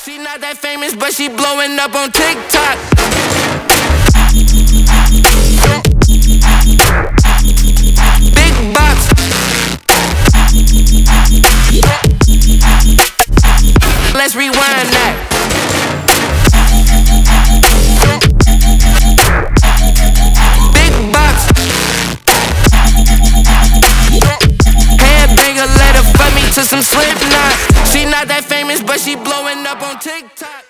She not that famous, but she blowing up on TikTok. Big box. Let's rewind that. Big box. Headbanger, let her fuck me to some Slipknot. She not that famous, but she blowing up on TikTok.